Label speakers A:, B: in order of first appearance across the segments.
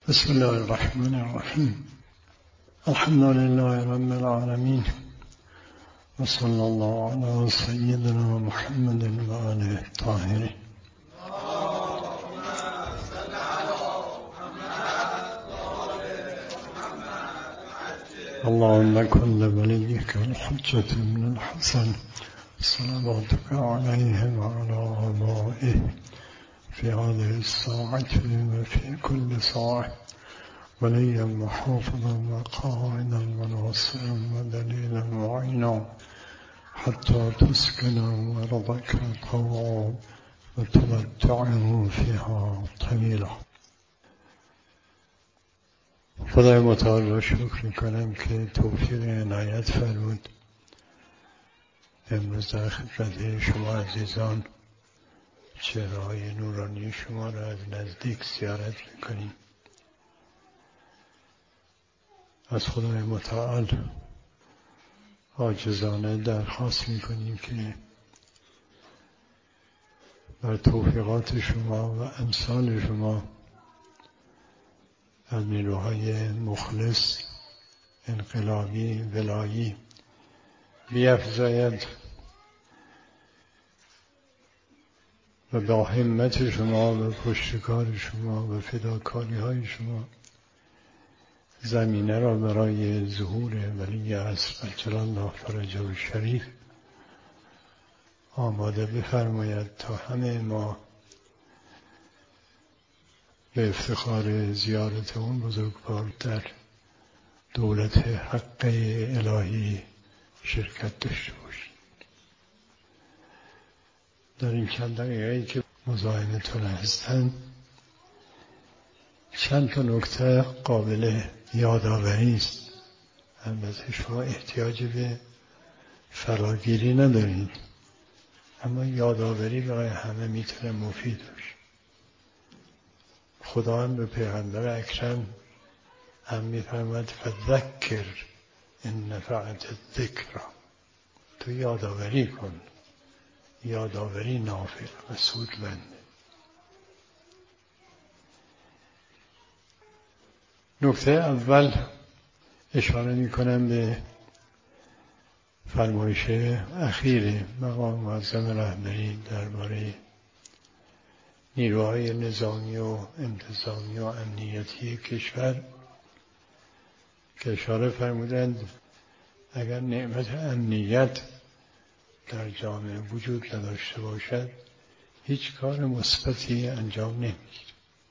A: بسم الله الرحمن الرحیم. الحمد لله رب العالمین و صلی الله علی سیدنا محمد و آله الطاهرین. اللهم كن لوليك الحجة من الحسن صلواتك عليه وعلى آبائه في هذه الساعة وفي كل ساعة وليا وحافظا وقائدا وناصرا ودليلا وعينا حتى تسكن أرضك طوعا وتمتعه فيها طويلا. خدای متعال را شکر میکنم که توفیق عنایت فرمود امروز در خدمت شما عزیزان چهره‌های نورانی شما را از نزدیک زیارت میکنیم. از خدای متعال عاجزانه درخواست میکنیم که بر توفیقات شما و امثال شما از نیروهای مخلص انقلابی ولایی بیفزاید و با همت شما و پشتکار شما و فداکاری های شما زمینه را برای ظهور ولی عصر عجل الله فرجه الشریف آماده بفرماید تا همه ما به افتخار زیارت اون بزرگوار در دولت حق الهی شرکت داشته باشیم. در این چند دقیقه‌ای که مزاحمتون هستن چند تا نکته قابل یادآوری است. البته شما احتیاج به فراگیری ندارید، اما یادآوری برای همه میتونه مفید باشه. خدا هم به پیغمبر اکرم هم میفرماید فذکر ان نفعت الذکر، تو یادآوری کن، یادآوری نافع و سودمند. نکته اول اشاره میکنم به فرمایش اخیر مقام معظم رهبری درباره نیروهای نظامی و انتظامی و امنیتی کشور که اشاره فرمودند اگر نعمت امنیت در جامعه وجود نداشته باشد هیچ کار مثبتی انجام نمیگیرد.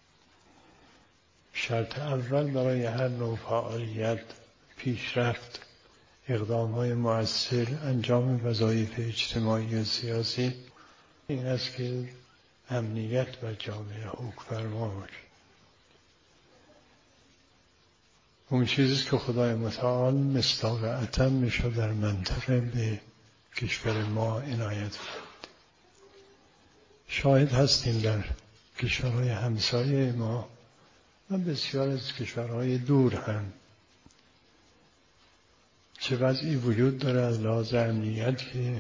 A: شرط اول برای هر نوع فعالیت، پیشرفت، اقدام‌های مؤثر، انجام وظایف اجتماعی و سیاسی این است که امنیت بر جامعه حکم‌فرما باشد. اون چیزی که خدای متعال مصداق اتمش را در منطقه به کشور ما عنایت فرمود. شاهد هستیم در کشورهای همسایه ما و بسیار از کشورهای دور هم چه وضعی وجود داره از لحاظ امنیت که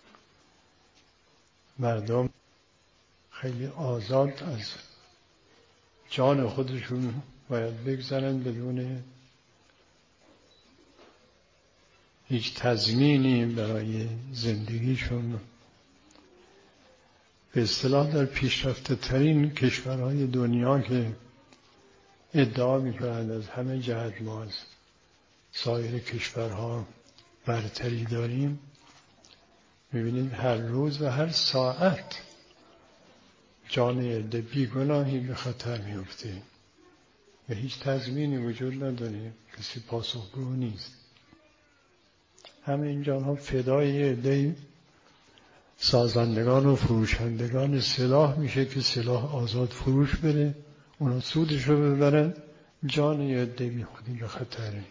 A: مردم خیلی آزاد از جان خودشون باید بگذرن بدون هیچ تضمینی برای زندگیشون. به اصطلاح در پیشرفته ترین کشورهای دنیا که ادعا میکنند از همه جهت ما از سایر کشورها برتری داریم، میبینید هر روز و هر ساعت جان عده بیگناهی به خطر میفته و هیچ تضمینی وجود نداره، کسی پاسخگو نیست. همه این جانها فدای عده سازندگان و فروشندگان سلاح میشه که سلاح آزاد فروش بره، اونا سودش رو ببرن، جان یه عده بی خودی به خطره.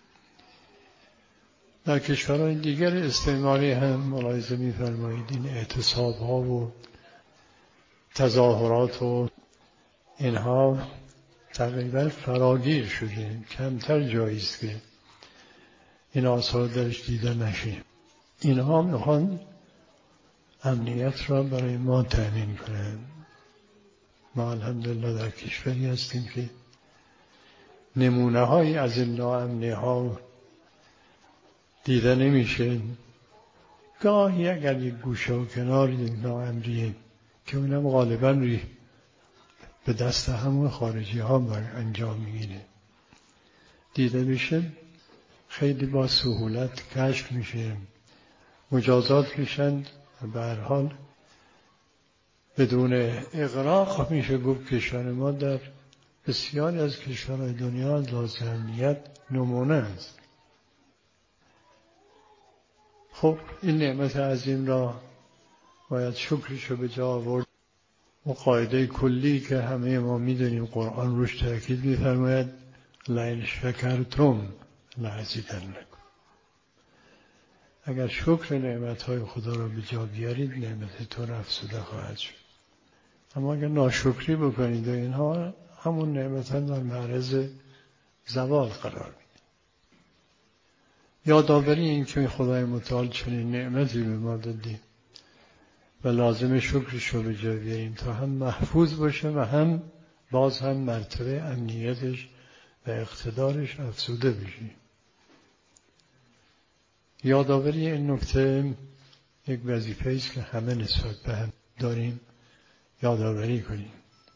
A: در کشورهای دیگر استعماری هم ملاحظه می‌فرمایید این اعتصاب‌ها و تظاهرات و اینها تقریبا فراگیر شده، کمتر جایی است که این آثار درش دیده نشه. اینها میخوان امنیت را برای ما تأمین کنند. ما الحمدلله در کشوری هستیم که نمونه هایی از این ناامنی ها دیده نمیشه. گاهی اگر یک گوشه و کنار یک ناامنیه که اونم غالبا به دست همون خارجی ها انجام میگیره دیده بشه، خیلی با سهولت کشف میشه، مجازات میشن. به هر حال بدون اغراق میشه گفت کشور ما در بسیاری از کشورهای دنیا از لحاظ امنیت نمونه است. خب این نعمت عظیم را باید شکرشو به جا آورد. و قاعده کلی که همه ما میدونیم قرآن روش تاکید میفرماید لئن شکرتم لأزیدنکم. اگر شکر نعمتهای خدا را به جا بیارید نعمتتون افزوده خواهد شد. اما اگر ناشکری بکنید و اینها همون نعمتان در معرض زوال قرار میده. یادآوری این که خدای متعال چنین نعمتی به ما داده و لازم شکرش رو به جا بیاریم تا هم محفوظ باشه و هم باز هم مرتبه امنیتش و اقتدارش افزوده بشه. یادآوری این نکته یک وظیفه است که همه نسبت به هم داریم یادآوری کنیم.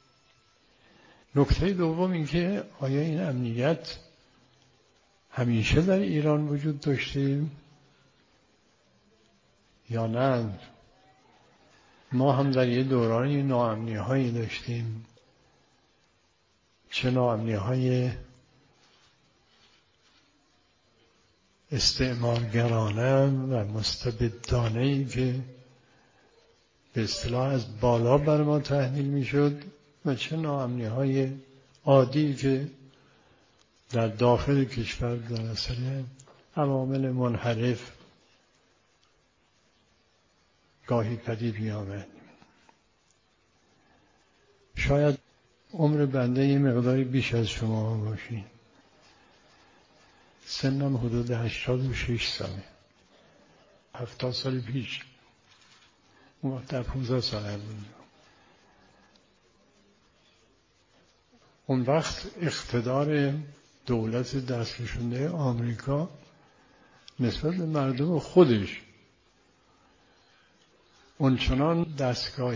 A: نکته دوم این که آیا این امنیت همیشه در ایران وجود داشته یا نه؟ ما هم در یه دورانی ناامنی هایی داشتیم، چه ناامنی های استعمارگرانه و مستبدانه‌ای که به اصطلاح از بالا بر ما تحمیل میشد و چه ناامنی های عادی که در داخل کشور در اثر عوامل منحرف گاهی پدید می آمد. شاید عمر بنده یه مقداری بیش از شما باشین. سنم حدود 86 ساله. 70 سال پیش اون وقت در 15 ساله بود. اون وقت اقتدار دولت دستنشانده آمریکا نسبت به مردم خودش اونچنان دستگاه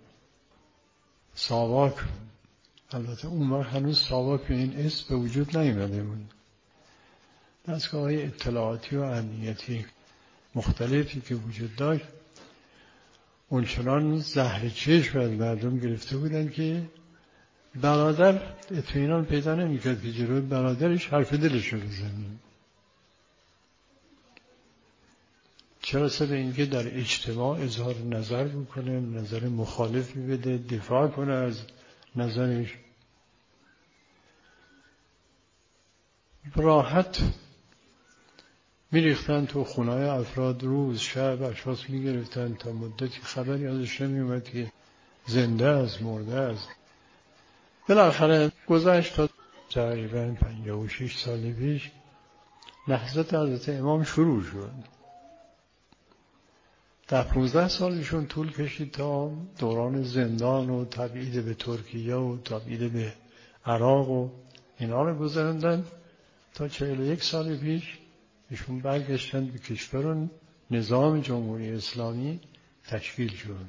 A: ساواک، البته اون وقت هنوز ساواک به این اسم به وجود نیامده بود، دستگاه اطلاعاتی و امنیتی مختلفی که وجود داشت اونچنان زهر چشم از مردم گرفته بودن که برادر اطمینان پیدا نمی‌کرد که جلوی برادرش حرف دلش رو بزنه. چرا سر اینکه در اجتماع اظهار نظر بکنه، نظر مخالفی بده، دفاع کنه از نظرش، راحت میریختن تو خونه‌های افراد، روز شب اشخاص میگرفتن تا مدتی خبری ازش نمیومد که زنده است مرده است. بالاخره گذشت تا تقریبا 56 سال پیش نهضت حضرت امام شروع شد. در 15 سالشون طول کشید تا دوران زندان و تبعید به ترکیه و تبعید به عراق و اینا رو گذراندن تا 41 سال پیش ایشون برگشتن به کشور و نظام جمهوری اسلامی تشکیل شد.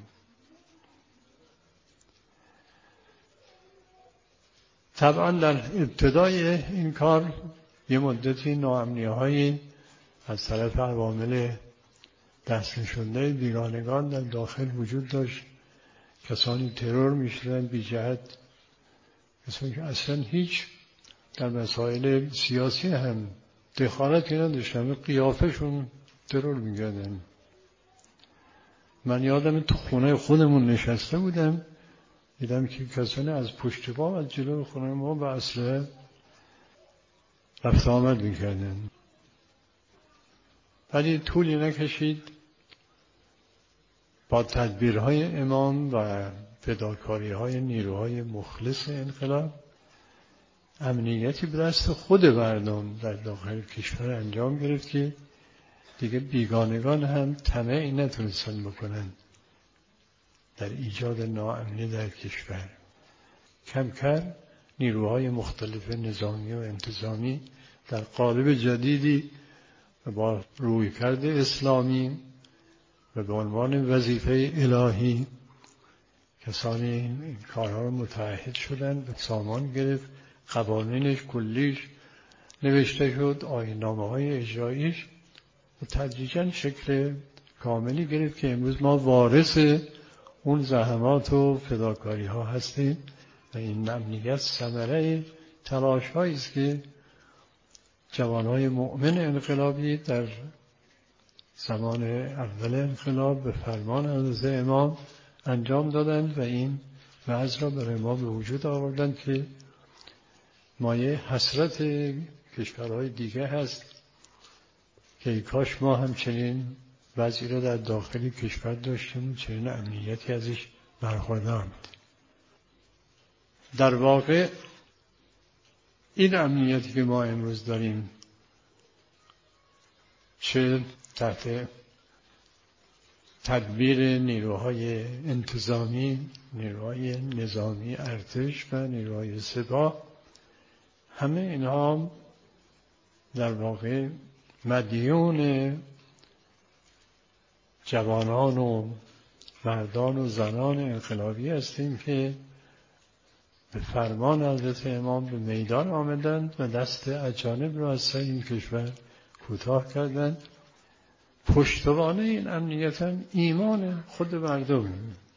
A: طبعا در ابتدای این کار یه مدتی ناامنی‌هایی از طرف عوامل دستنشانده بیگانگان در داخل وجود داشت. کسانی ترور می‌شدند بی جهت، کسانی که اصلا هیچ در مسائل سیاسی هم دخالتی نداشتن، قیافشون ترور می‌کردن. من یادم تو خونه خودمون نشسته بودم، دیدم که کسانی از پشت بام از جلوی خونه ما به اسلحه رفت آمد می‌کردن. ولی طولی نکشید با تدبیرهای امام و فداکاری‌های نیروهای مخلص انقلاب امنیتی به دست خود مردم در داخل کشور انجام گرفت که دیگه بیگانگان هم طمعی نتونستن بکنن در ایجاد ناامنی در کشور. کم کم نیروهای مختلف نظامی و انتظامی در قالب جدیدی و با رویکرد اسلامی و به عنوان وظیفه الهی کسانی این کارها رو متعهد شدند و سامان گرفت. قوانینش کلیش نوشته شد، آیین‌نامه‌های اجراییش و تدریجاً شکل کاملی گرفت که امروز ما وارث اون زحمات و فداکاری ها هستیم و این امنیت ثمره تلاش هایی است که جوانای مؤمن انقلابی در زمان اول انقلاب به فرمان حضرت امام انجام دادند و این وضع را برای ما به وجود آوردند که مایه حسرت کشورهای دیگه هست که ای کاش ما همچنین وضعی را در داخل کشور داشتیم، چنین امنیتی ازش برخوردار بود. در واقع این امنیتی که ما امروز داریم چه تحت تدبیر نیروهای انتظامی، نیروهای نظامی ارتش و نیروهای سپاه، همه اینها در واقع مدیون جوانان و مردان و زنان انقلابی هستیم که به فرمان حضرت امام به میدان آمدند و دست اجانب را از سر این کشور کوتاه کردند. پشتوانه این امنیت هم ایمان خود مردم.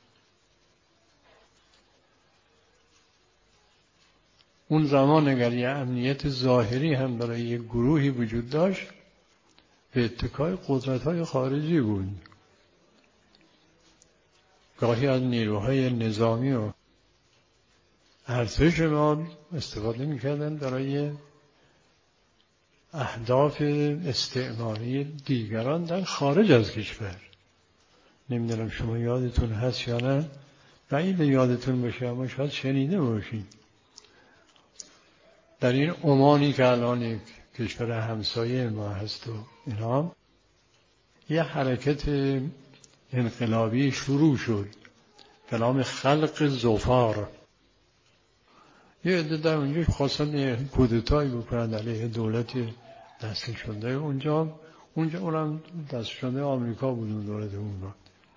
A: اون زمان اگر یه امنیت ظاهری هم برای یک گروهی وجود داشت به اتکای قدرت‌های خارجی بود. گاهی از نیروهای نظامی و ارتش ما استفاده می‌کردن برای اهداف استعماری دیگران در خارج از کشور. نمیدونم شما یادتون هست یا نه، بعید یادتون باشه اما شاید شنیده باشید. در این عمانی که الان یک کشور همسایه ما هست و اینا، یه حرکت انقلابی شروع شد به نام خلق ظفار. یه عده در اونجا خواستن کودتایی بکنن علیه دولت دست شده اونجا اونم دست شده آمریکا بود اون دولت اونجا.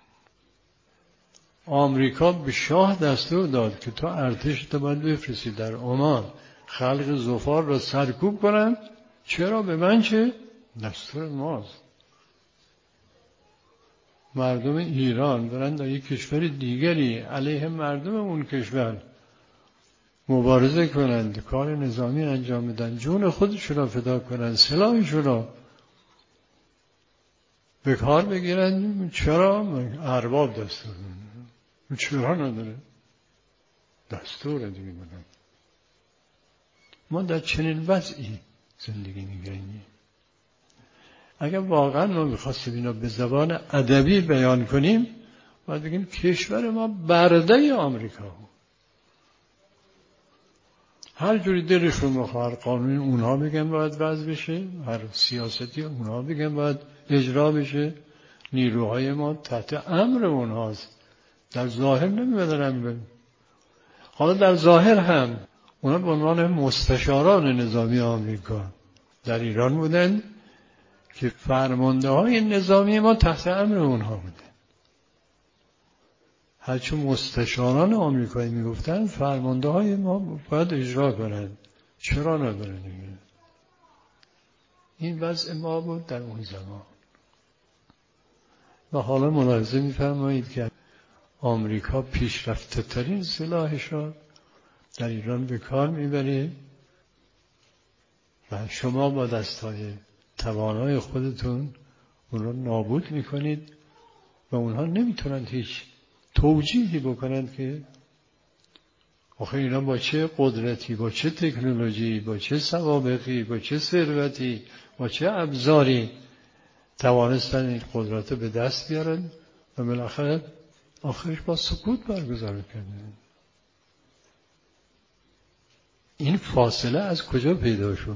A: آمریکا به شاه دستور داد که تو ارتشت باید بفرستی در عمان خلق ظفار را سرکوب کنن. چرا؟ به من چه؟ دستور ماست. مردم ایران برن در یک کشور دیگری علیه مردم اون کشور مبارزه کنند، کار نظامی انجام بدن، جون خودشون را فدا کنند، سلاحشون را به کار بگیرند. چرا؟ ارباب دستور دادن. چرا نداره؟ دستور دیگه بدن. ما در چنین وضعی زندگی می‌کنیم. اگر واقعا ما می‌خواستیم اینا به زبان ادبی بیان کنیم باید بگیم کشور ما برده آمریکا. هر جوری دلشون بخواد قانون اونها بگن باید وضع بشه، هر سیاستی اونها بگن باید اجرا بشه. نیروهای ما تحت امر اونهاست. در ظاهر نمی‌بدن. حالا در ظاهر هم اونا به عنوان مستشاران نظامی آمریکا در ایران بودن که فرمانده های نظامی ما تحت امر اونها بودن. هرچون مستشاران آمریکایی میگفتن فرمانده های ما باید اجرا کنند. چرا ندارن؟ این وضع ما بود در اون زمان. و حالا ملاحظه می‌فرمایید که آمریکا پیشرفته ترین سلاحش را در ایران به کار میبره و شما با دستای توانای خودتون اون رو نابود میکنید و اونها نمیتونند هیچ توجیهی بکنند که آخه اینا با چه قدرتی، با چه تکنولوژی، با چه سوابقی، با چه ثروتی، با چه ابزاری توانستن این قدرت به دست بیارن و بالاخره آخرش با سکوت برگزار کردن. این فاصله از کجا پیدا شد؟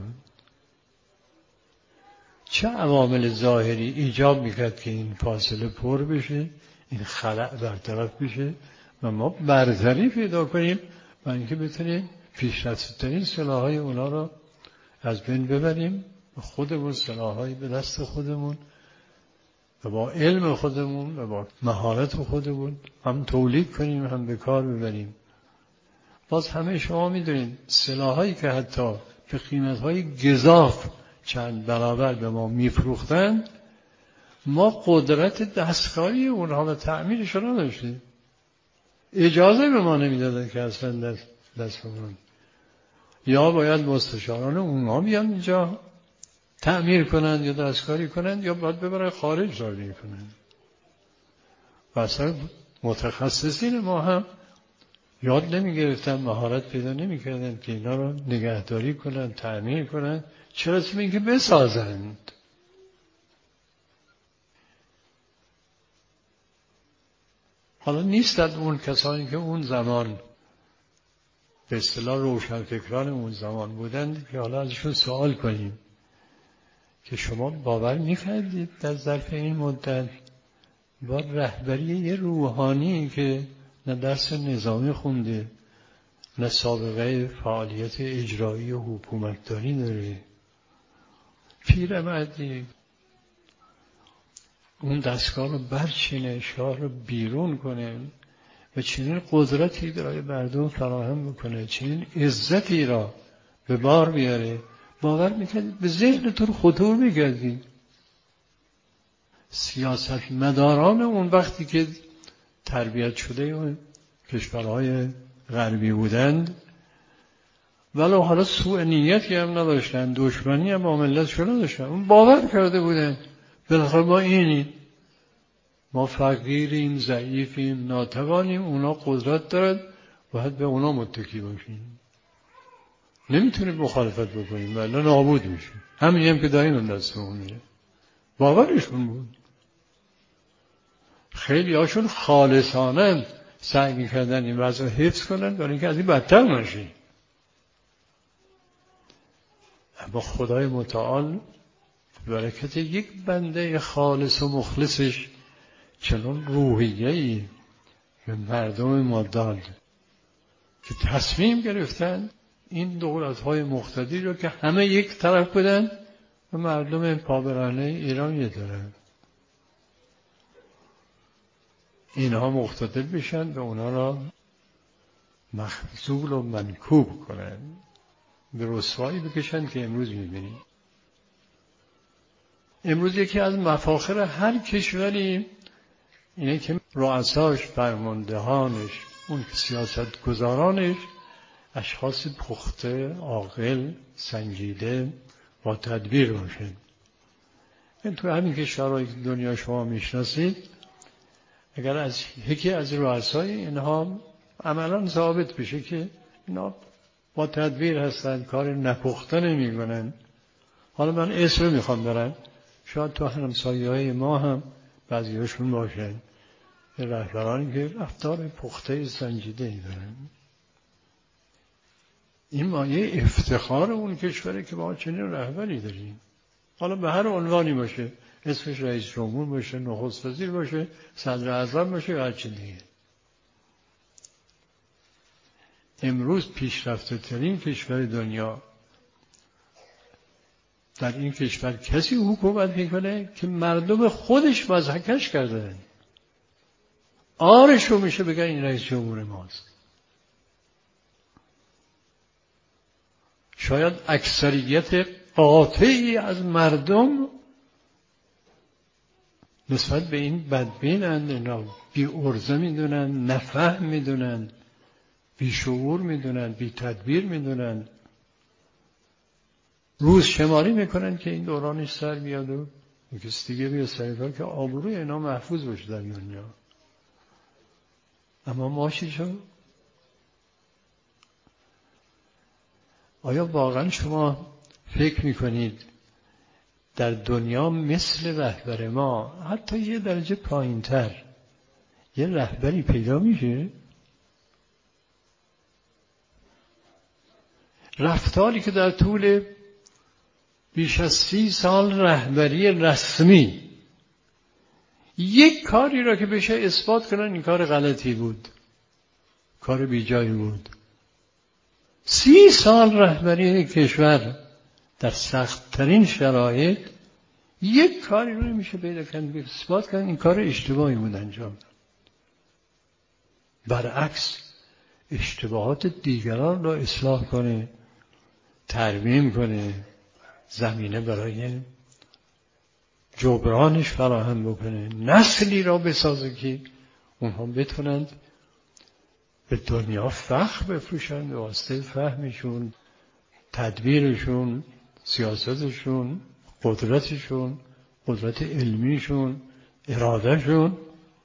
A: چه عوامل ظاهری ایجاب میکرد که این فاصله پر بشه، این خلأ برطرف بشه و ما برتری پیدا کنیم و اینکه بتونیم پیشرفته‌ترین سلاح‌های اونا رو از بین ببریم، خودمون سلاح‌هایی به دست خودمون و با علم خودمون و با مهارت خودمون هم تولید کنیم، هم به کار ببریم. باز همه شما می‌دونید سلاح‌هایی که حتی به قیمت‌های گزاف چند برابر به ما می‌فروختند، ما قدرت دستکاری اونها و تعمیرش رو نداشتیم. اجازه به ما نمیدادن که اصلا دست بکنیم. یا باید مستشاران اونها بیان اینجا تعمیر کنند یا دستکاری کنند، یا باید ببرن خارج تعمیر کنند. و اصلا متخصصین ما هم یاد نمیگرفتن، مهارت پیدا نمیکردن که اینا رو نگهداری کنند، تعمیر کنند، چه رسه به اینکه بسازند. حالا نیستند اون کسانی که اون زمان به اصطلاح روشنفکران اون زمان بودند که حالا ازشون سوال کنیم که شما باور می‌کردید در ظرف این مدت با رهبری یه روحانی که نه درس نظامی خونده، نه سابقه فعالیت اجرایی و حکومتداری داره، پیرمردی، اون دستگاه رو برچینه، شاه رو بیرون کنه و چنین قدرتی برای مردم فراهم بکنه، چنین عزتی را به بار بیاره، باور میکردید؟ به ذهنتون خطور میکردید. سیاست مداران اون وقتی که تربیت شده کشورهای غربی بودند، ولی حالا سوء نیتی هم نداشتن، دشمنی هم با ملتشون نداشتن، اون باور کرده بودن بالاخره ما اینیم، ما فقیریم، ضعیفیم، ناتوانیم، اونا قدرت دارد، باید به اونا متکی باشیم، نمیتونیم مخالفت بکنیم ولی نابود میشیم. همین هم که داریم اون دستمون میره. باورشون بود. خیلی هاشون خالصانه سعی میکردن این وضع رو حفظ کنن برای اینکه از این بدتر نشیم. اما خدای متعال برکت یک بنده خالص و مخلصش چنان روحیه‌ای به مردم ما داد که تصمیم گرفتن این دولت‌های مقتدی رو که همه یک طرف بودن و مردم پابرهنه ایران یه طرف، اینها مقتدر بشن و اونا را مخذول و منکوب کنن، به رسوایی بکشن که امروز می‌بینیم. امروز یکی از مفاخر هر کشوری اینه که رؤساش، فرماندهانش، اون سیاست گذارانش اشخاص پخته، عاقل، سنجیده، با تدبیر باشن. این تو همین کشورهای دنیا شما میشناسید، اگر از یکی از رؤسای اینها عملاً ثابت بشه که اینا با تدبیر هستن، کار نپخته نمی‌کنن. حالا من اسم میخوام برم، شاید تو همسایه‌های ما هم بعضی‌هاشون باشن، رهبرانی که رفتار پخته سنجیده‌ای دارن. این مایه افتخار اون کشوره که ما چنین رهبری داریم. حالا به هر عنوانی باشه، اسمش رئیس جمهور باشه، نخست وزیر باشه، صدر اعظم باشه یا هر چی دیگه. امروز پیشرفته ترین کشور دنیا، در این کشور کسی حکومت میکنه که مردم خودش مضحکش کرده، آرشو میشه بگن این رئیس جمهور ماست. شاید اکثریت قاطعی از مردم نسبت به این بدبینند، اینا بی ارزه میدونن، نفهم میدونن، بی شعور میدونن، بی تدبیر میدونن، روز شماری میکنن که این دورانش سر بیاد و کسی دیگه بیاد سر کار که آبروی اینا محفوظ باشه در دنیا. اما ما چی شد؟ آیا واقعا شما فکر میکنید در دنیا مثل رهبر ما حتی یه درجه پایین‌تر یه رهبری پیدا میشه؟ رفتاری که در طول بیش از 30 سال رهبری رسمی یک کاری را که بشه اثبات کنن این کار غلطی بود، کار بیجایی بود، 30 سال رهبری کشور در سخت‌ترین شرایط یک کاری رو نمیشه پیدا کرد که اثبات کنه این کار اشتباهی بود انجام داد. برعکس اشتباهات دیگران را اصلاح کنه، ترمیم کنه، زمینه برای جبرانش فراهم بکنه، نسلی را بسازه که اونها بتونند به دنیا فخر بفروشند به واسطه فهمشون، تدبیرشون، سیاستشون، قدرتشون، قدرت علمیشون، ارادهشون.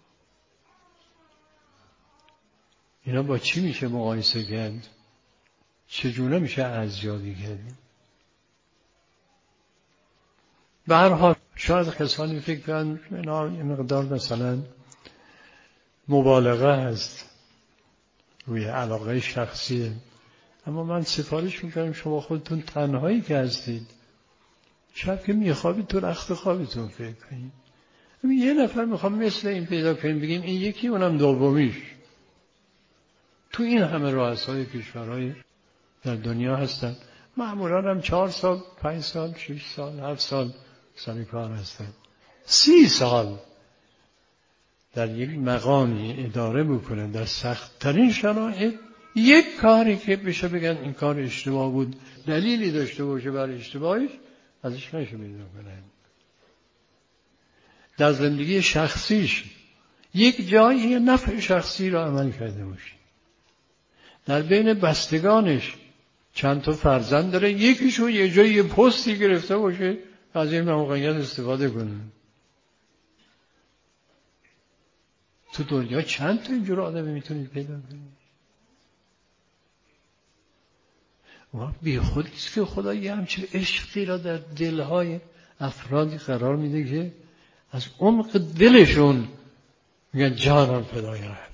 A: اینا با چی میشه مقایسه کرد؟ چجوره میشه ارزیابی کرد؟ به هر حال شاید کسانی فکر کنند اینا یه مقدار مثلا مبالغه هست روی علاقه شخصیه، اما من سفارش میکنم شما خودتون تنهایی که هستید شب که میخوابید تو رخت خوابتون فکر کنید. یه نفر میخوام مثل این پیدا کنیم بگیم این یکی اونم دومیش. تو این همه رؤسای کشورهای در دنیا هستن، معمولا هم 4 سال 5 سال 6 سال 7 سال سر کار هستن. 30 سال در یک مقامی اداره بکنن در سخت‌ترین شرایط یک کاری که بشه بگن این کار اشتباه بود، دلیلی داشته باشه برای اشتباهش، ازش نشه پیدا کنن. در زندگی شخصیش یک جایی نفع شخصی را عمل کرده باشه. در بین بستگانش چند تا فرزند داره، یکیشو یه جایی یه پستی گرفته باشه از این موقعیت استفاده کنه. تو دنیا چند تا اینجور آدمی میتونید پیدا کنید؟ و بی خودیست که خدا یه همچین عشقی را در دلهای افرادی قرار میده که از عمق دلشون میگن جانم فدای رهبر.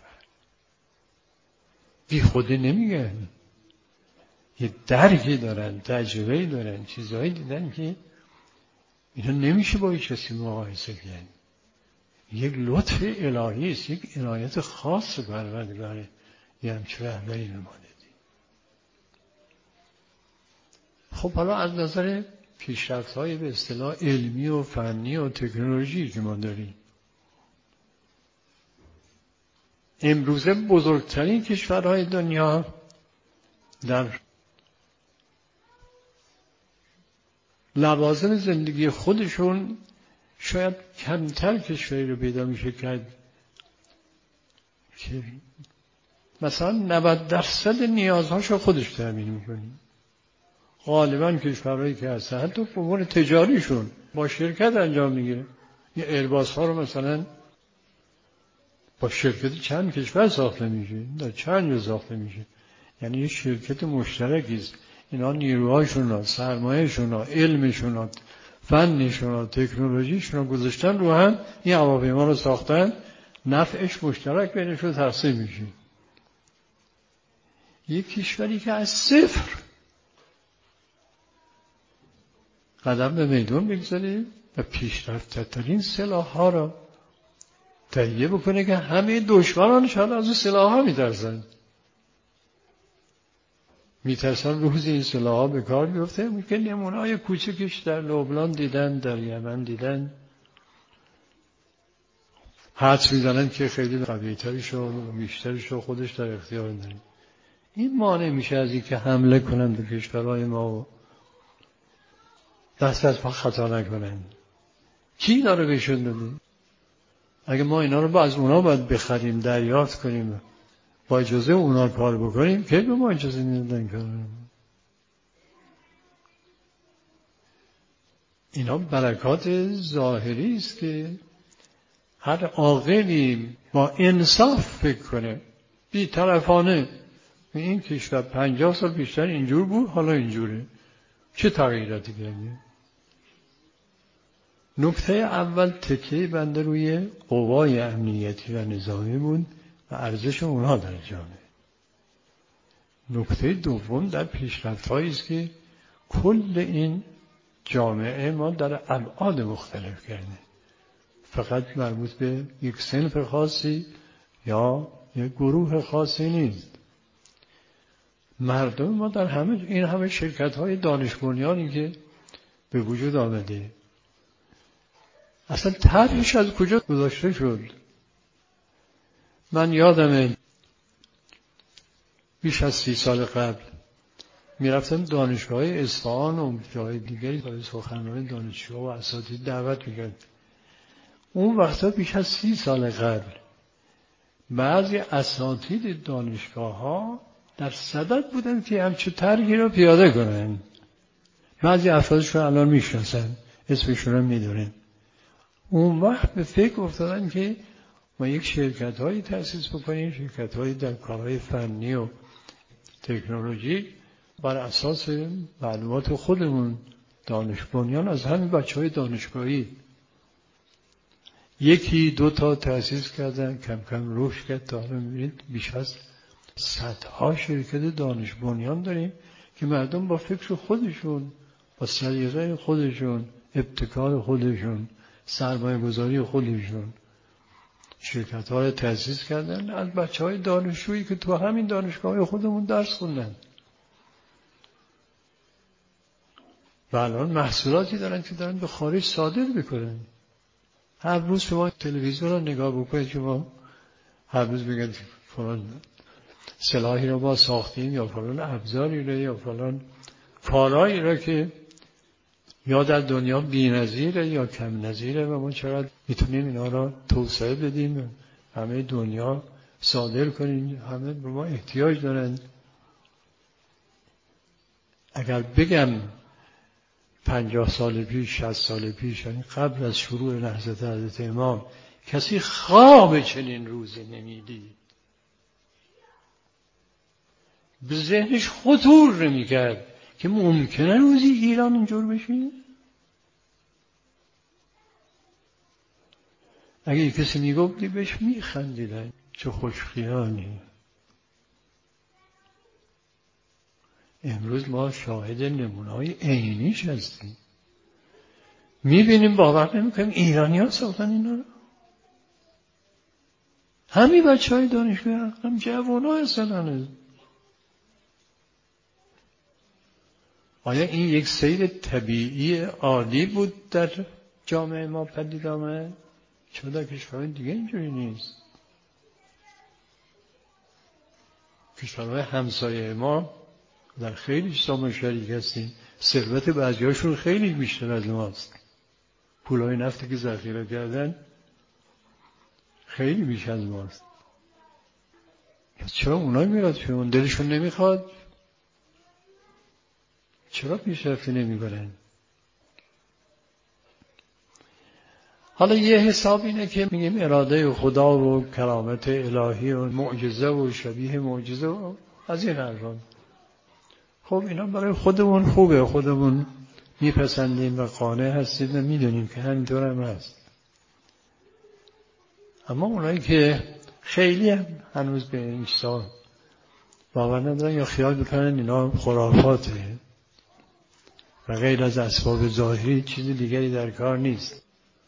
A: بی خودی نمیگن، یه درکی دارن، تجربه‌ای دارن، چیزهایی دیدن که اینا نمیشه با هیچ کسی مقایسه کرد. یک لطف الهی است، یک عنایت خاص پروردگاره یه همچین رهبری رو ما دیدیم. خب حالا از نظر پیشرفت‌های به اصطلاح علمی و فنی و تکنولوژی که ما داریم، امروزه بزرگترین کشورهای دنیا در لوازم زندگی خودشون شاید کمتر کشوری رو پیدا میشه کرد که مثلا 90% نیازهاشو خودش تامین میکنه. غالبا کشورهایی که هستن حتی به امور تجاریشون با شرکت انجام میگیره. یه ایرباس ها رو مثلا با شرکت چند کشور ساخته میشه، در چند جا ساخته میشه، یعنی یه شرکت مشترکی است. اینا نیروهاشون، سرمایه‌شون، علمشون، فنشون، تکنولوژیشون گذاشتن رو هم این هواپیما رو ساختن، نفعش مشترک بینشون تقسیم میشه. یک کشوری که از صفر قدم به میدون بگذاره و پیشرفته‌ترین سلاح‌ها را تهیه بکنه که همه دشمنانش از اون سلاح‌ها میترسن. میترسن روز این سلاح‌ها به کار بیفته. که نمونه‌های کوچکش در لبنان دیدن، در یمن دیدن، حدس میزنن که خیلی قوی‌ترش و بیشترش رو خودش در اختیار داره. این مانع میشه از این که حمله کنن به کشورهای ما و دست از پا خطا نکنن. کی داره بهشون داده؟ اگه ما اینا رو از اونا باید بخریم، دریافت کنیم، با اجازه اونا کار بکنیم، که به ما اجازه میدن کنیم. اینا برکات ظاهری است که هر عاقلی با انصاف فکر کنه، بی طرفانه. این کشور 50 سال بیشتر اینجور بود، حالا اینجوره، چه تغییراتی کرده؟ نکته اول تکیه بنده روی قوای امنیتی و نظامی بود و ارزش اونها در جامعه. نکته دوم در پیشرفت‌هایی است که کل این جامعه ما در ابعاد مختلف کرده، فقط مربوط به یک صنف خاصی یا یک گروه خاصی نیست. مردم ما در همه شرکت‌های دانش بنیانی که به وجود آمده اصلا طرحش از کجا گذاشته شد؟ من یادمه بیش از 30 سال قبل میرفتم دانشگاه اصفهان و جای دیگری برای سخنرانی دانشجوها و اساتید دعوت میکرد. اون وقتا بیش از 30 سال قبل بعضی اساتید دانشگاه ها در صدد بودن که همچه طرحی را پیاده کنن. بعضی افرادشون الان میشناسن، اسمشون رو میدونن. اون وقت به فکر افتادن که ما یک شرکت هایی تأسیس بکنیم، شرکت هایی در کارهای فنی و تکنولوژی بر اساس معلومات خودمون دانش بنیان از همین بچهای دانشگاهی. یکی دو تا تأسیس کردن، کم کم رشد کرد تا الان می‌بینید بیش از صدها شرکت دانش بنیان داریم که مردم با فکر خودشون، با سلیقه خودشون، ابتکار خودشون، سرمایه گذاری خودشون شرکت ها رو تأسیس کردن از بچه های دانشجویی که تو همین دانشگاه خودمون درس خوندن و الان محصولاتی دارن که دارن به خارج صادر میکنن. هر روز شما تلویزیون رو نگاه بکنید، شما هر روز بگید فلان سلاحی رو ما ساختیم یا فلان ابزاری رو یا فلان کارهایی رو که یا در دنیا بی‌نظیره یا کم نظیره و ما چقدر میتونیم اینا را توسعه بدیم، همه دنیا صادر کنیم، همه به ما احتیاج دارن. اگر بگم 50 سال پیش 60 سال پیش یعنی قبل از شروع نهضت حضرت امام کسی خواب چنین روزی نمیدید، به ذهنش خطور نمی‌کرد که ممکنه روزی ایران اینجور بشه. اگه کسی میگفتی بهش میخندیدن، چه خوشخیالی. امروز ما شاهد نمونه‌های عینیش هستیم، میبینیم باور نمیکنیم ایرانی ها ساختن اینا رو. همین بچه های دانشگاه هم جوان ها هستن. آیا این یک سیر طبیعی عالی بود در جامعه ما پدید آمد؟ چرا در کشورهای دیگه اینجوری نیست؟ کشورهای همسایه ما در خیلی چیزا ما شریک هستیم، ثروت بعضیاشون خیلی بیشتر از ماست، پولای نفتی که ذخیره کردن خیلی بیش از ماست. چرا اونها میراد شون دلشون نمیخواد؟ چرا پیشرفتی نمیکنن؟ حالا یه حساب اینه که میگیم اراده خدا و کرامت الهی و معجزه و شبیه معجزه و از این حرفان. خب اینا برای خودمون خوبه، خودمون میپسندیم و قانع هستیم و میدونیم که همینطور هم هست. اما اونایی که خیلی هم هنوز به این چیزا باور ندارن یا خیال میکنن اینا خرافاته و غیر از اسباب ظاهری چیز دیگری در کار نیست،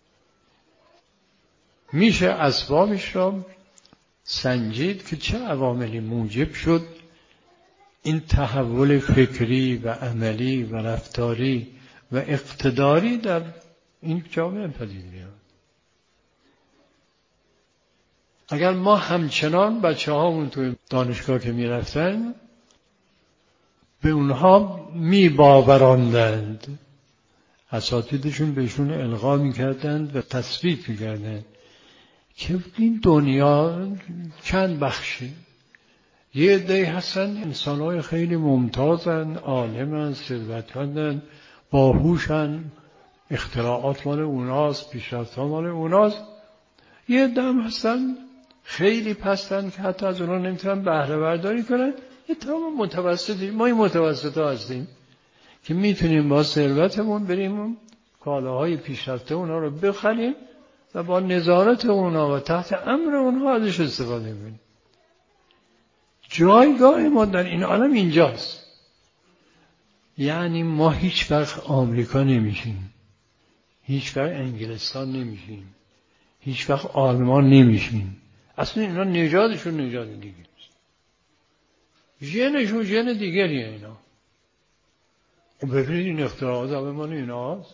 A: میشه اسبابش را سنجید که چه عواملی موجب شد این تحول فکری و عملی و رفتاری و اقتداری در این جامعه پدید بیاد. اگر ما همچنان بچه هامون توی دانشگاه که می رفتن به اونها می باوراندند، اساتیدشون بهشون القا می کردند و تثبیت می کردند که این دنیا چند بخشه، یه عده‌ای هستن انسان‌های خیلی ممتازن، عالمن، ثروتمندن، باهوشن، اختراعات مال اوناست، پیشرفت‌ها مال اوناست. یه عده هم هستن خیلی پستن که حتی از اونها نمیتونن بهره برداری کنن. یه تمام متوسطی، ما این متوسطا هستیم که میتونیم با ثروتمون بریم کالاهای پیشرفته اونها رو بخریم و با نظارت اونها و تحت امر اونها ازش استفاده کنیم. جایگاه ما در این عالم اینجاست. یعنی ما هیچ وقت آمریکا نمیشیم، هیچ وقت انگلستان نمیشیم، هیچ وقت آلمان نمیشیم. اصلا اینا نژادشون نژاد دیگه است. ژنشون ژن دیگریه اینا. خب ببینید این اختراعات آلمان ایناست.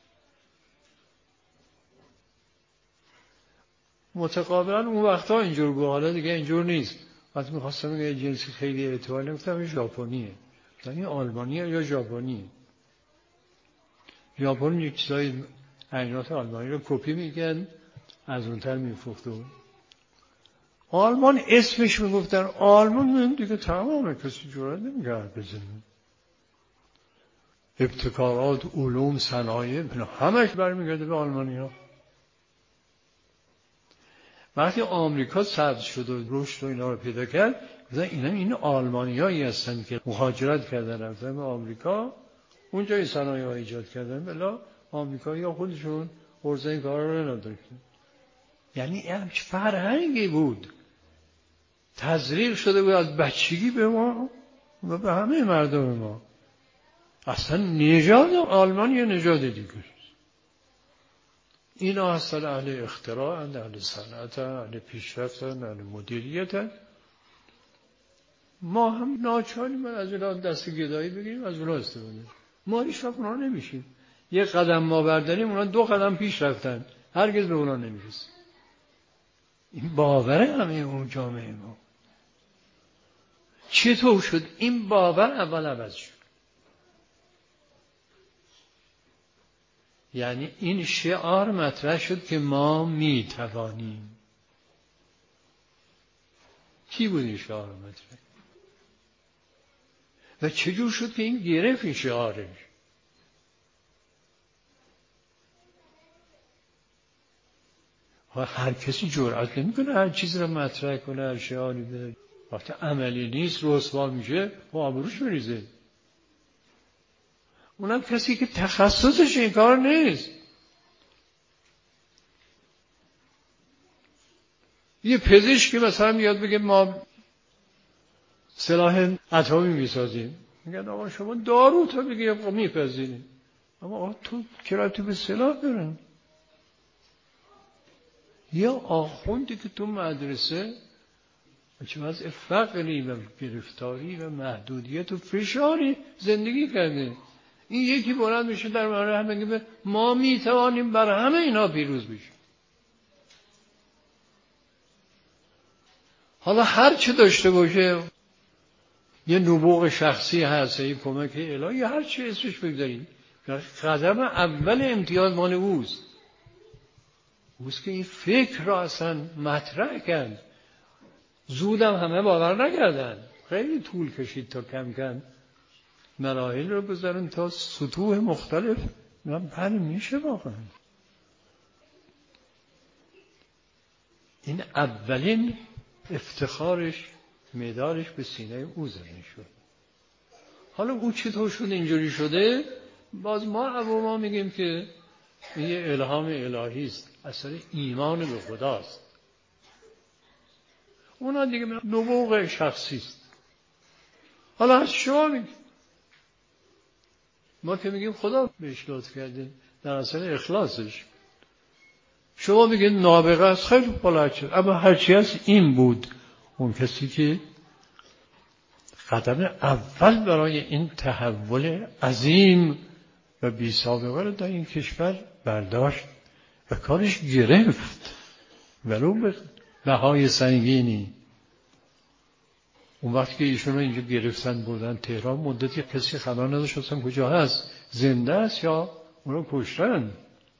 A: متقابلا اون وقتا اینجور بود، حالا دیگه اینجور نیست. وقتی می‌خواستم یه جنسی خیلی اعتباری گفتم این ژاپنیه. این آلمانیه یا ژاپنیه. ژاپن یک چیزای عینات آلمانی رو کپی میگن، از اونتر میفروختن. آلمان اسمش میگفتن آلمان، دیگه تمامه، کسی جرئت نمی‌کرد بزنه. ابتکارات، علوم، صنایع همش برمیگرده به آلمانی‌ها. وقتی آمریکا صدر شد و رشد و اینا رو پیدا کرد، گفتن این آلمانیایی هستن که مهاجرت کردن رفتن به آمریکا، اونجا این صنایع ها ایجاد کردن. بلا آمریکایی‌ها خودشون عرضه این کارا رو نداشتن. یعنی همچه فرهنگی بود تزریق شده بود از بچگی به ما و به همه مردم ما. اصلا نژاد آلمان یه نژاد دیگه است. اینا هستن اهل اختراع، اهل صنعت، اهل پیشرفت، اهل مدیریت. ما هم ناچاریم از اونا دست گدایی بگیریم، از اونا استفاده. ما هیچ وقت اونا نمیشیم. یک قدم ما برداریم اونا 2 قدم پیش رفتن، هرگز به اونا نمیرسیم. این باور همه اون جامعه ما. چطور شد این باور اول عوض شد؟ یعنی این شعار مطرح شد که ما میتوانیم. کی بود این شعار مطرح؟ و چجور شد که این گرفت این شعارش؟ هر کسی جرأت نمیکنه هر چیزی رو مطرح کنه، هر شعاری بده. وقتی عملی نیست رسوا میشه و آبروش میریزه. اونم کسی که تخصصش این کار نیست. یه پزشکی مثلا میاد بگه ما سلاح اتمی میسازیم، میگن آقا شما دارو تا بگی میپذیریم، اما آقا تو کرایه به سلاح برن. یا آخوندی که تو مدرسه چه وضع فقری و گرفتاری و محدودیت و فشاری زندگی کرده، این یکی بلند میشه در مورد هم بگه ما میتوانیم بر همه اینا پیروز بشیم. حالا هر چه داشته باشه، یه نبوغ شخصی هست، یه کمک الهی، هر چه اسمش بگذارید، قدم اول امتیاز مال اوست که این فکر را اصلا مطرح کرد. زودم همه باور نکردن، خیلی طول کشید تا کم کم مراحل رو بذارن تا سطوح مختلف بله میشه واقعا. این اولین افتخارش، مدالش به سینه او زده شد. حالا او چطور شد اینجوری شده؟ باز ما عواما میگیم که این یه الهام الهی است، اثر ایمان به خداست. اونا دیگه نبوغ شخصی است. حالا از شما میگیم، ما که میگیم خدا بهش لطف کرده در اثر اخلاصش. شما میگید نابغه است، خیلی بلند شد، اما هرچی هست این بود. اون کسی که قدم اول برای این تحول عظیم و بی سابقه رو در این کشور برداشت و کارش گرفت، ولو به بهای سنگینی. اون وقتی که ایشون رو اینجا گرفتن بردن تهران، مدتی کسی خبر نداشت اصلا کجا هست، زنده است یا اون رو کشتن.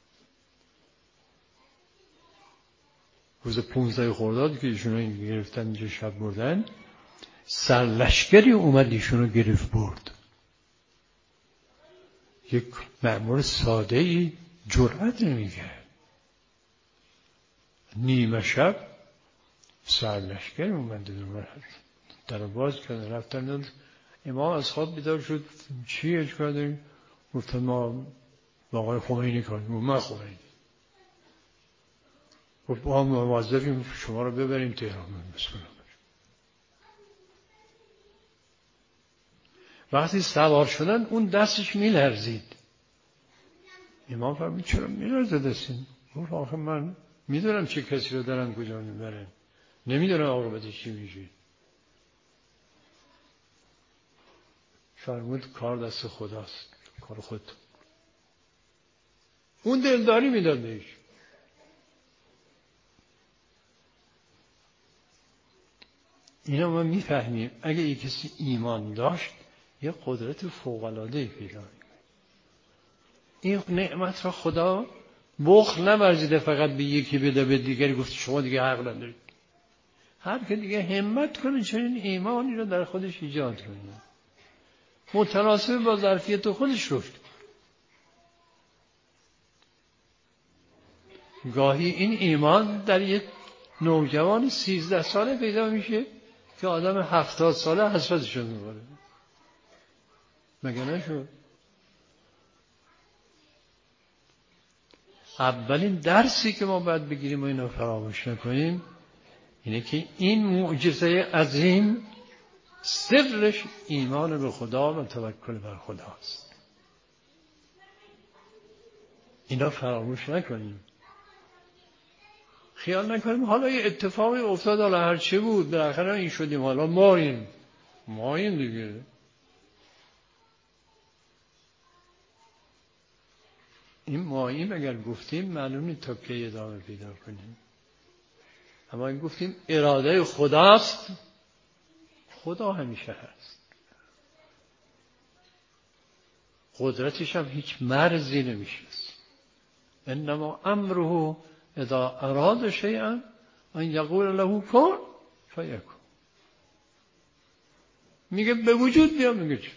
A: روز 15 خرداد که ایشون رو گرفتن اینجا شب بردن، سرلشکری اومد ایشون رو گرفت برد. یک مأمور ساده‌ای جرأت نمی‌کرد. نیمه شب سرلشکری اومد در باز کردن، رفتن. امام از خواب بیدار شد، چی اشکال داریم؟ گفتن ما با آقای خمینی کار کنیم. من خمینی گفت ما موظفیم شما رو ببریم تهران. وقتی سوار شدن اون دستش میلرزید. امام فرمود چرا میلرزه دستین؟ گفت آخه من میدونم چه کسی رو دارن کجا میبرن، نمیدونم عاقبتش چی میشه. فرمود کار دست خداست، کار خودت. اون دلداری میداد بهش. اینا ما میفهمیم اگه یک کسی ایمان داشت یه قدرت فوق‌العاده‌ای پیدا می‌کنه. این نعمت را خدا بخل نورزیده فقط به یکی بده به دیگری گفت شما دیگه حق ندارید. هر که دیگه همت کنه چنین ایمانی رو در خودش ایجاد کنه متناسب با ظرفیت خودش رشد. گاهی این ایمان در یک نوجوان 13 ساله پیدا میشه که آدم 70 ساله حسرتش رو میبره. مگه نشد؟ اولین درسی که ما باید بگیریم و اینو فراموش نکنیم اینه که این معجزه عظیم سرش ایمان به خدا و توکل بر خداست. اینا فراموش نکنیم. خیال نکنیم حالا یه اتفاقی افتاد حالا هر چه بود بالاخره این شدیم حالا ماییم دیگه. این ماییم اگر گفتیم معلوم نیست تا کی ادامه پیدا کنیم. اما این گفتیم اراده خداست، خدا همیشه هست. قدرتش هم هیچ مرزی نمیشناسه. انما امره اذا اراد شیئا ان یقول له کن فیکون. میگه به وجود بیا، میگه چه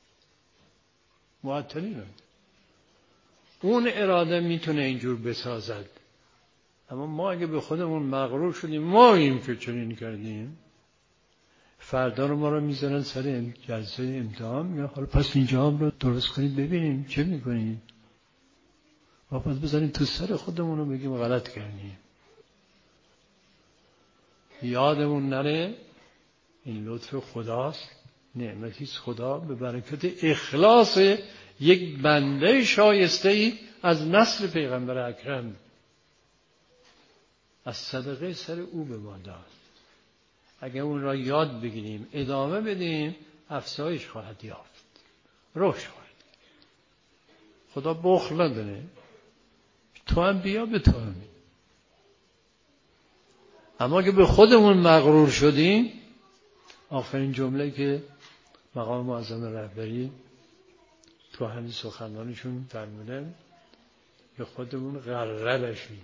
A: معطلی نه. اون اراده میتونه اینجور بسازد. اما ما اگه به خودمون مغرور شدیم ماییم که چنین کردیم، فردا رو ما رو میذارن سر جلسه امتحان، میگن حالا پس اینجا هم رو درست کنید ببینیم چه میکنید. واپس بزنیم تو سر خودمون رو بگیم غلط کردیم. یادمون نره این لطف خداست، نعمتیست خدا به برکت اخلاص یک بنده شایسته ای از نسل پیغمبر اکرم از صدقه سر او به ما داد. اگر اون را یاد بگیریم ادامه بدیم افزایش خواهد یافت، رشد خواهد. خدا بخل نداره. تو هم بیا به تو هم. اما که به خودمون مغرور شدیم، آخرین جمله که مقام معظم رهبری تو همین سخنانشون فرمودن به خودمون غره بشیم.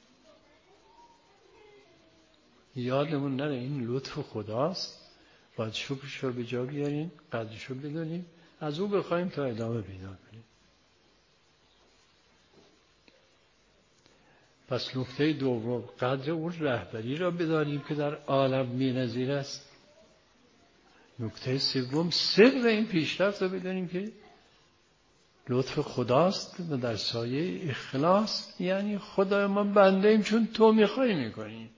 A: یادمون نره این لطف خداست، باید شکرش رو به جا بیاریم، قدرش رو بدونیم، از او بخوایم تا ادامه پیدا کنیم. پس نکته دوم قدر اون رهبری را بدانیم که در عالم بی‌نظیر است. نکته سوم سر این پیشرفت را بدانیم که لطف خداست و در سایه اخلاص، یعنی خدای ما بنده ایم چون تو میخوای میکنیم.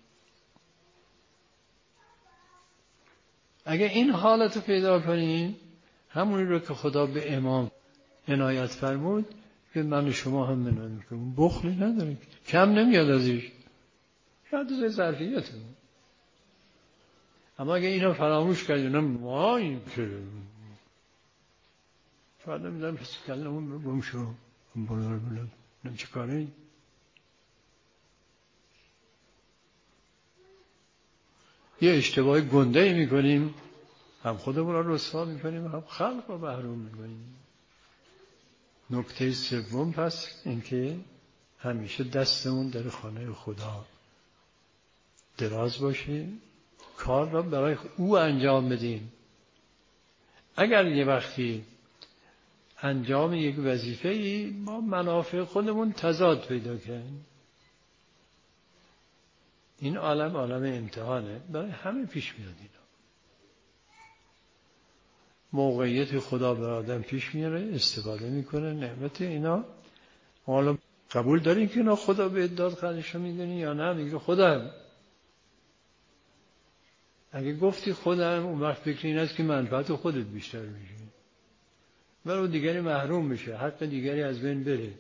A: اگه این حالت رو پیدا کنیم همونی رو که خدا به امام عنایت فرمود که من و شما هم عنایت میکنیم، بخلی نداریم، کم نمیاد ازش، شاید از ظرفیتمون. اما اگه اینا فراموش کردیم ما این که شاید نمیدونم پس کلمون رو گم شو بلند چه کاری. یه اشتباه گنده میکنیم، هم خودمون را رسوا میکنیم هم خلق را محروم میکنیم. نکته سوم پس اینکه همیشه دستمون در خانه خدا دراز باشه، کار را برای او انجام بدیم. اگر یه وقتی انجام یک وظیفه‌ای با منافع خودمون تضاد پیدا کنیم، این عالم امتحانه، برای همه پیش میاد. اینا موقعیت خدا به آدم پیش میاره، استفاده میکنه نعمت اینا. حالا قبول دارین که اینا خدا به داد خودشو میدونی یا نه؟ میگه خودم. اگه گفتی خودم اون وقت فکر این است که منفعت خودت بیشتر میشه، ولی دیگری محروم بشه، حق دیگری از بین بره.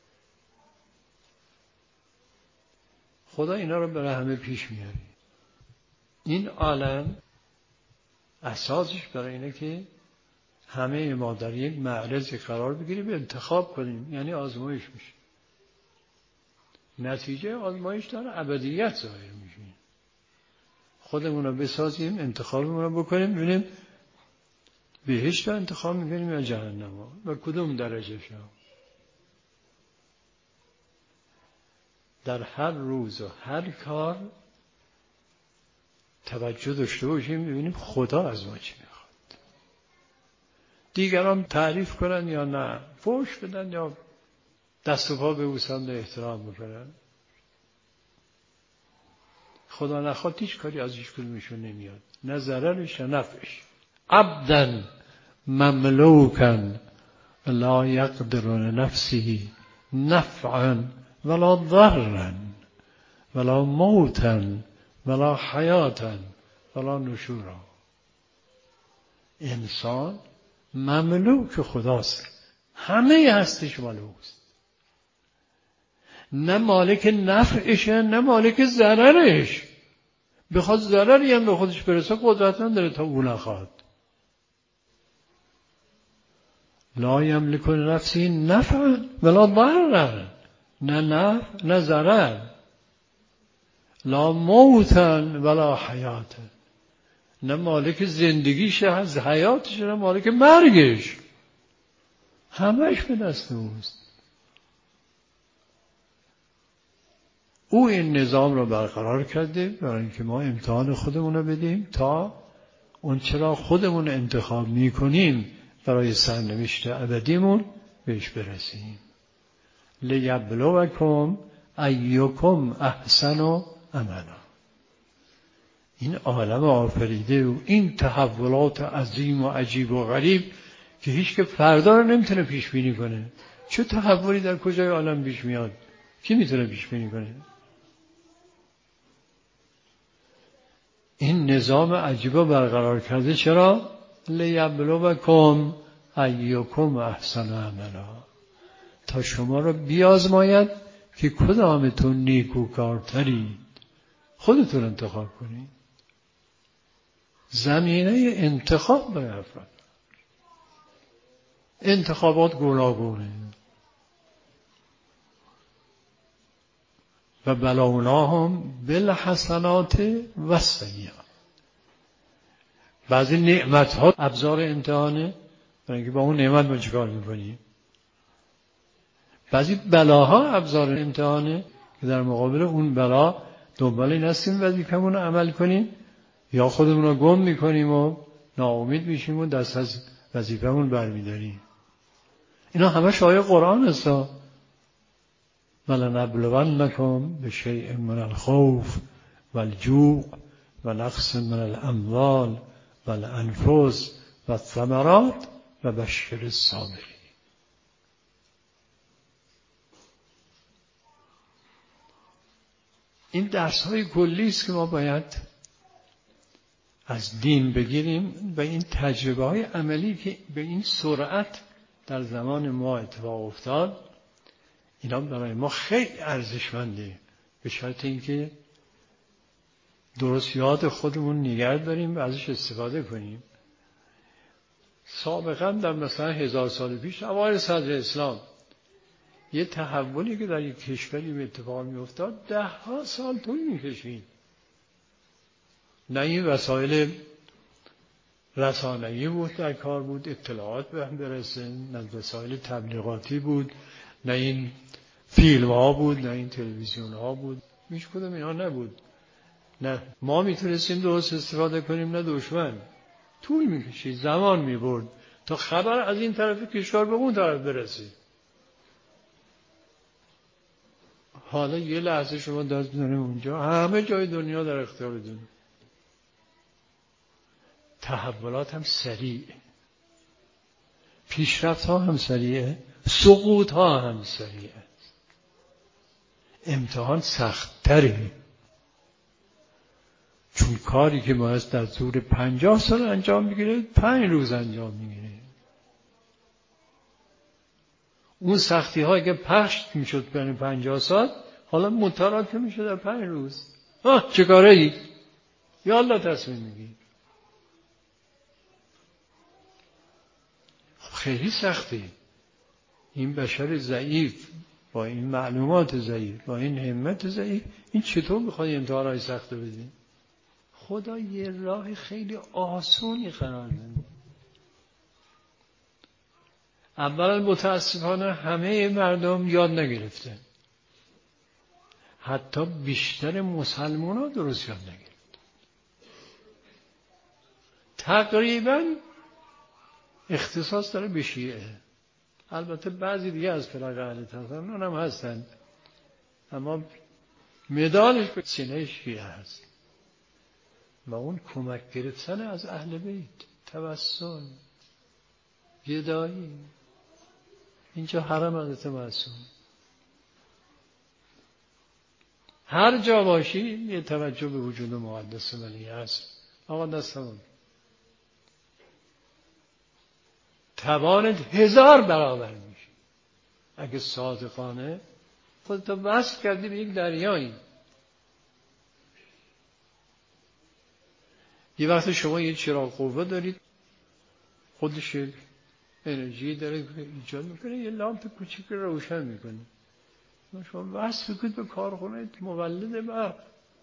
A: خدا اینا رو برای همه پیش میاره. این عالم اساسش برای اینه که همه ما در یک معرض قرار بگیریم، انتخاب کنیم، یعنی آزمایش میشه. نتیجه آزمایش داره ابدیت ظاهر میشه. خودمون رو بسازیم، انتخابمون رو بکنیم، ببینیم بهشت رو انتخاب میکنیم یا جهنم و کدوم درجه شو. در هر روز و هر کار توجه داشته باشیم ببینیم خدا از ما چی میخواد. دیگران تعریف کنن یا نه، فحش بدن یا دست و پا ببوسن و احترام بکنن، خدا نخواد هیچ کاری از هیچ کدومشون نمیاد، نه ضررش نه نفعش. عبدا مملوکا لا یقدر لنفسه نفعا ولا ضرا ولا موتا ولا حیاتا ولا نشورا. انسان مملوک خداست، همه هستش مالوست، نه مالک نفعشه نه مالک ضررش. بخواد ضرری هم به خودش برسه قدرت نداره تا او نخواد. لا یملک لنفسه نفعا ولا ضرا، نه نفع نه ضرر، لا موتا ولا حیاتا، نه مالک زندگیش از حیاتش نه مالک مرگش، همش به دست اوست. او این نظام رو برقرار کرده برای اینکه ما امتحان خودمون رو بدیم تا اون چرا خودمون انتخاب میکنیم برای سرنوشت ابدیمون بهش برسیم. لیبلوکم ایکم احسن عملا. این عالم آفریده و این تحولات عظیم و عجیب و غریب که هیچ که فردا رو نمیتونه پیش بینی کنه. چه تحولی در کجای عالم پیش میاد؟ کی میتونه پیش بینی کنه؟ این نظام عجیبا برقرار کرده. چرا؟ لیبلوکم ایکم احسن عملا، تا شما رو بیازماید که کدامتون نیکوکارترید. خودتون انتخاب کنید. زمینه انتخاب برای افراد، انتخابات گوناگونه و بلوناهم بالحسنات و السیئات. بعضی نعمت ها ابزار امتحانه، برای اینکه با اون نعمت ما چیکار میکنیم. بعضی بلاها ابزار امتحانه که در مقابل اون بلا دنبال این هستیم وظیفمون رو عمل کنیم یا خودمون رو گم میکنیم و ناامید میشیم و دست از وظیفمون برمیداریم. اینا همه شایع قرآن است. ولنبلونکم بشیء من الخوف والجوع ونقص من الاموال والانفس والثمرات وبشر الصابرین. این درس‌های کلی است که ما باید از دین بگیریم و این تجربه‌های عملی که به این سرعت در زمان ما اتفاق افتاد، اینا برای ما خیلی ارزشمنده، به شرط اینکه درست یاد خودمون نگه داریم و ازش استفاده کنیم. سابقا در مثلا 1000 سال پیش اوایل صدر اسلام یه تحولی که در یک کشوری به اتفاق می افتاد 10 سال طول می کشید. نه این وسایل رسانه‌ای بود در کار بود اطلاعات به هم برسه، نه وسایل تبلیغاتی بود، نه این فیلم ها بود، نه این تلویزیون ها بود، هیچ کدوم اینا نبود. نه ما میتونستیم درست استفاده کنیم نه دشمن. طول میکشید، زمان میبرد تا خبر از این طرف کشور به اون طرف برسید. حالا یه لحظه شما دست بزنید اونجا، همه جای دنیا در اختیارتون. تحولات هم سریع، پیشرفت ها هم سریعه، سقوط ها هم سریعه. امتحان سخت تره، چون کاری که ما از در طول 50 سال انجام میگیره 5 روز انجام میگیره. اون سختی هایی که پخش میشد بین 50 سال حالا متراکم میشه در 5 روز. چه کاره ای؟ یا الله تصمیم میگی. خیلی سخته. این بشر ضعیف با این معلومات ضعیف با این همت ضعیف این چطور میخواد امتحانهای سخت بدین؟ خدا یه راه خیلی آسونی قرار داده. اولا متاسفانه همه مردم یاد نگرفته، حتی بیشتر مسلمان ها درست یاد نگرفته. تقریبا اختصاص داره به شیعه، البته بعضی دیگه از فرق اهل تسنن اونم هستند، اما مدالش به سینه شیعه هست و اون کمک گرفتن از اهل بیت، توسل، گدایی. اینجا حرم حضرت معصوم، هر جا باشی یه توجه به وجود مقدس ولی هست. آقا دستمون توانت 1000 برابر میشه اگه صادقانه خودت وصل کردی به یک دریایی. یه وقت شما یه چراغ قوه دارید، خودش انرژی داره که ایجاد میکنه، یه لامپ کوچیک روشن میکنه. شما وصل بکنید به کارخونه مولد برق،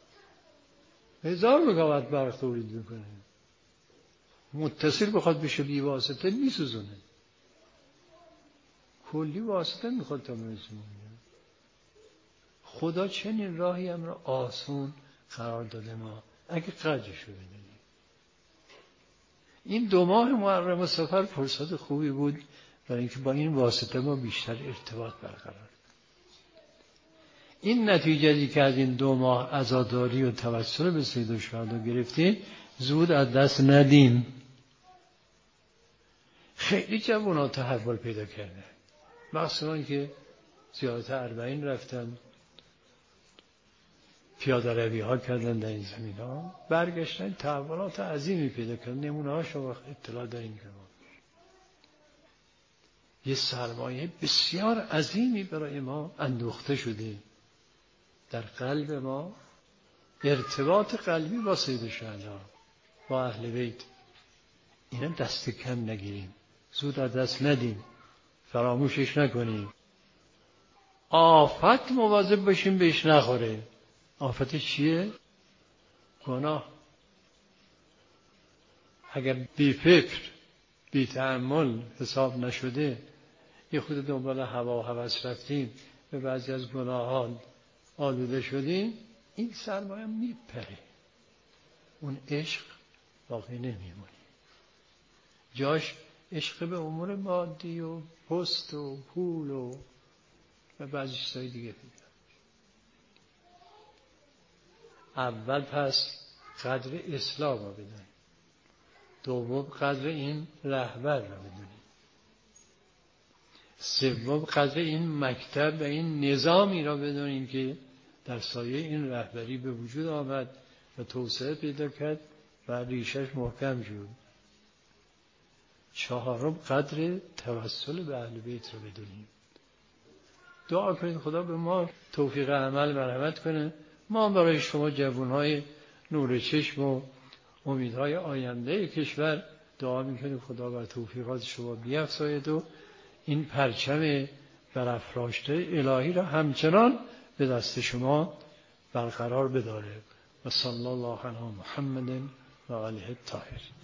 A: 1000 مگاوات برق تولید میکنه. متصل بخواد بشه بی واسطه میسوزونه، کلی واسطه میخواد تا میسوزونه. خدا چنین راهی هم را آسون قرار داده ما اگه قدرشو بدونیم. این 2 ماه محرم سفر فرصت خوبی بود برای اینکه با این واسطه ما بیشتر ارتباط برقرار. این نتیجه‌ای که از این 2 ماه عزاداری و توسل به سید الشهدا گرفتیم زود از دست ندیم. خیلی جوونا تحول پیدا کرده، مخصوصا که زیارت 40 رفتن، پیاده روی ها کردن در این زمین ها، برگشتن تحولات عظیمی پیدا کردن. نمونه ها شما اطلاع دارین که یه سرمایه بسیار عظیمی برای ما اندوخته شده در قلب ما، ارتباط قلبی با سید الشهدا، با اهل بیت. اینا دست کم نگیریم، زود از دست ندیم، فراموشش نکنیم. آفت مواظب باشیم بهش نخوره. آفت چیه؟ گناه. اگر بی فکر بی تأمل حساب نشده یه خود دنبال هوا و هوس رفتیم، به بعضی از گناهان آلوده شدیم، این سرمایه میپره، اون عشق باقی نمیمونه. جاش عشق به امور مادی و پست و پول و بعضی چیزهای دیگه پیدا. اول پس قدر اسلام رو بدونیم، دوم قدر این رهبر رو بدونیم، سوم قدر این مکتب و این نظامی را بدونیم که در سایه این رهبری به وجود آمد و توسعه پیدا کرد و ریشش محکم شد. چهارم قدر توسل به اهل بیت رو بدونیم. دعا کنید خدا به ما توفیق عمل مرحمت کنه. ما برای شما جوانهای نور چشم و امیدهای آینده کشور دعا میکنیم خدا بر توفیقات شما بیفزاید و این پرچم برافراشته الهی را همچنان به دست شما برقرار بداره. و صلی الله علی محمد و آله الطاهرین.